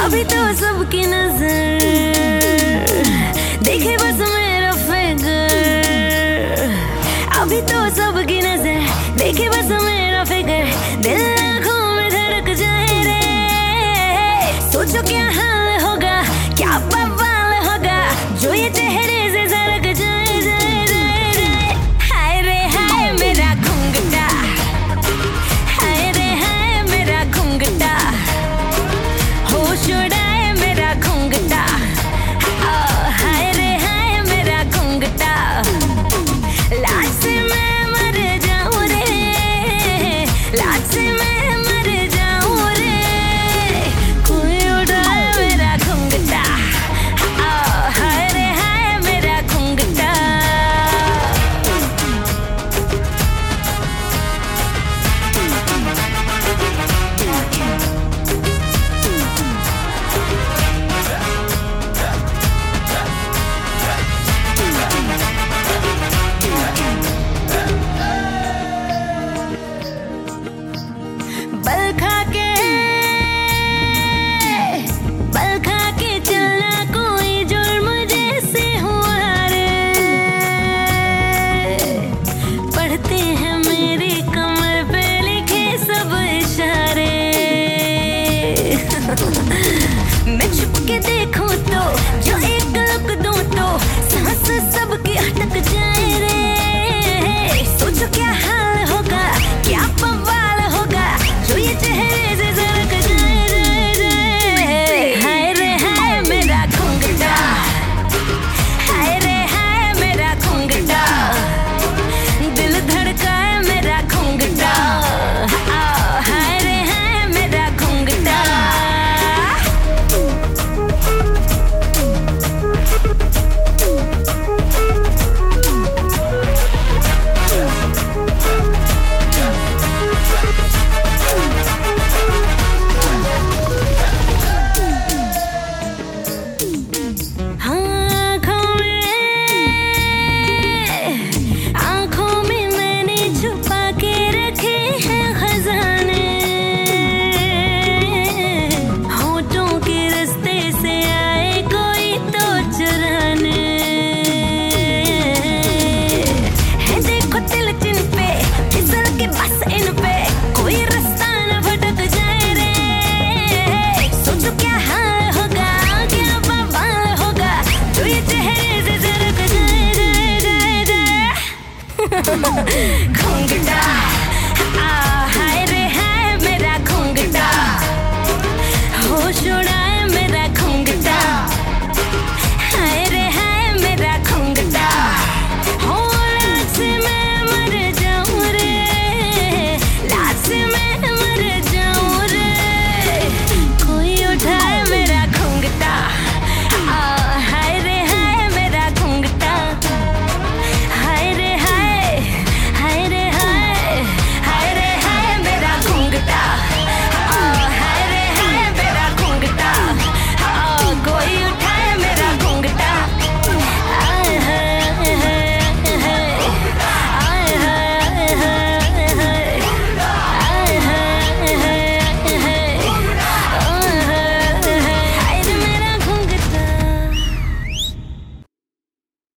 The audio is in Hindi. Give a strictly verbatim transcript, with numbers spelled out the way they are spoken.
अभी तो सबकी नजर देखे बस मेरा फिगर, अभी तो सबकी नजर देखे बस मेरा फिगर, दिल आँखों में धड़क जाए रे। सोचो क्या हाल होगा, क्या बवाल होगा, जो ये चेहरे से सरक जाए जाए जाए जाए। हाय रे हाय मेरा घुंघटा, हाय रे हाय मेरा घुंघटा, होश उड़ाए मेरा घुंघटा। हाय रे हाय मेरा घुंघटा, लाज से मैं मर जाऊं रे, लाज से मैं मर जाऊं रे। कोई उड़ाए मेरा घुंघटा, हाय रे हाय मेरा घुंघटा। बल खा के बल खा के चलना कोई जुर्म जैसे हुआ रे। पढ़ते हैं मेरी कमर पे लिखे सब इशारे। मैं छुप के देखूं तो, जो एक लुक दूं तो, सांस सबकी अटक जाए रे। सोचो क्या हाल होगा, क्या बवाल होगा, जो ये चेहरे से सरक जाए जाए जाए। हाय रे हाय मेरा घुंघटा, हाय रे हाय मेरा घुंघटा, दिल धड़काए मेरा घुंघटा। हाय रे हाय मेरा घुंघटा। आँखों में आँखों में मैंने छुपा के रखे हैं खजाने। होठों के रास्ते से आए कोई तो चुराने। है देखो तिल चिन पे, फिसल के बस इन पे, कोई रास्ता न भटक जाए रे। सोचो क्या हाल होगा, क्या बवाल होगा, जो ये चेहरे से सरक जाए जाए जाए जाए।